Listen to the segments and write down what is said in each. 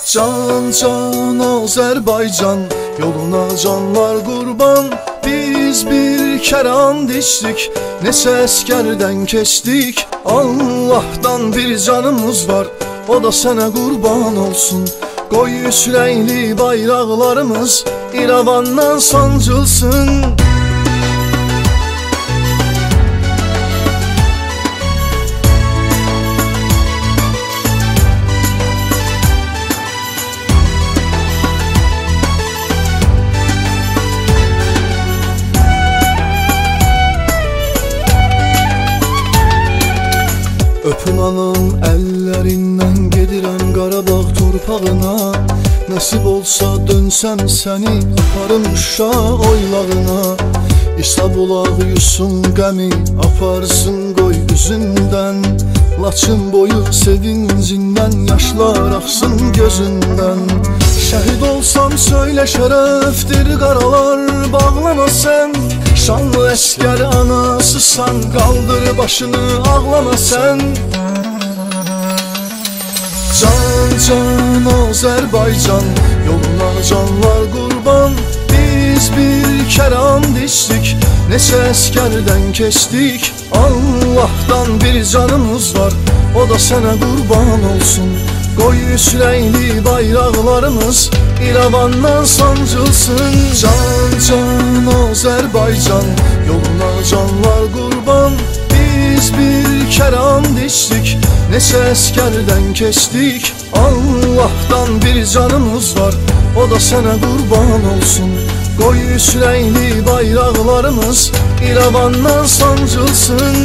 Can can Azerbaycan, yoluna canlar kurban. Biz bir kere and içtik, neçə əsgərdən keçdik. Allah'tan bir canımız var, o da sana kurban olsun. Qoy üç renkli bayraqlarımız İrəvandan sancılsın. Öpün anam əllərindən, gedirəm Qarabağ torpağına. Nəsib olsa dönsəm səni, aparım uşaq oylağına. İsa bulaq yusun qəmi, aparsın qoy üzündən. Laçın boyu sevincindən, yaşlar axsın gözündən. Şəhid olsam söylə şərəfdir, qaralar bağlama sən. Şanlı əskər anasısan, qaldır başını ağlama sən. Can can Azerbaycan, yoluna canlar kurban. Biz bir kere and içtik, neçə əsgərdən keçdik. Allah'tan bir canımız var, o da sana kurban olsun. Qoy üç renkli bayraqlarımız İrəvandan sancılsın. Can can Azerbaycan, yoluna canlar kurban. Biz bir kere and içtik, neçə əsgərdən keçdik. Allah'tan bir canımız var, o da sana kurban olsun. Qoy üç renkli bayraqlarımız İrəvandan sancılsın.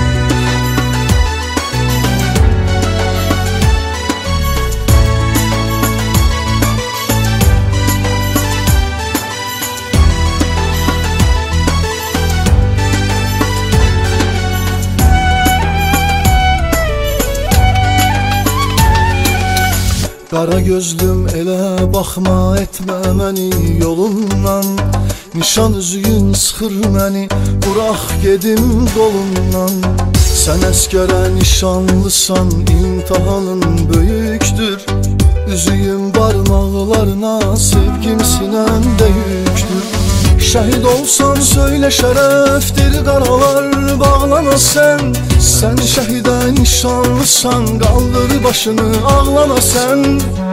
Qara gözlüm elə baxma, etmə məni yolundan. Nişan üzüyün sıxır məni, burax gedim qolundan. Sən əskərə nişanlısan, imtihanın böyükdür. Üzüyün barmaqlarına, sevgim sinəmdə yüktür. Şəhid olsan söylə şərəfdir, qaralar bağlama sən. Sən şəhidə nişanlısan, qaldır başını ağlama sən.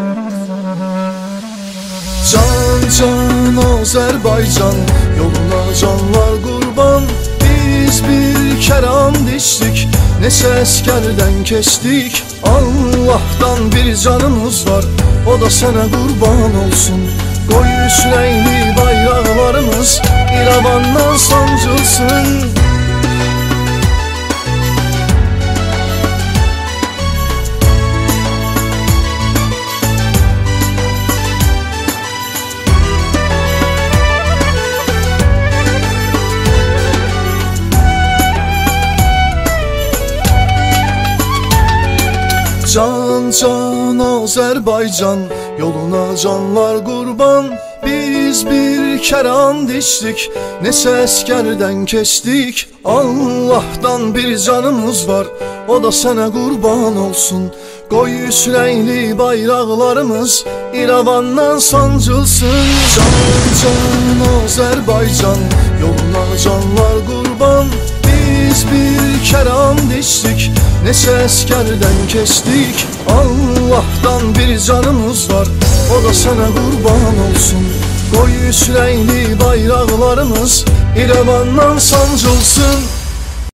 Can can Azerbaycan, yoluna canlar kurban. Biz bir kere and içtik, neçə əsgərdən keçdik. Allah'tan bir canımız var, o da sana kurban olsun. Qoy üç renkli bayraqlarımız İrəvandan sancılsın. Can can Azerbaycan, yoluna canlar kurban. Biz bir kere and içtik, neçə əsgərdən keçdik. Allah'tan bir canımız var, o da sana kurban olsun. Qoy üç renkli bayraqlarımız İrəvandan sancılsın. Can can Azerbaycan, yoluna canlar kurban. Biz bir kere and içtik, neçə əsgərdən keçdik. Allah'tan bir canımız var, o da sana kurban olsun. Qoy üç renkli bayraqlarımız İrəvandan sancılsın.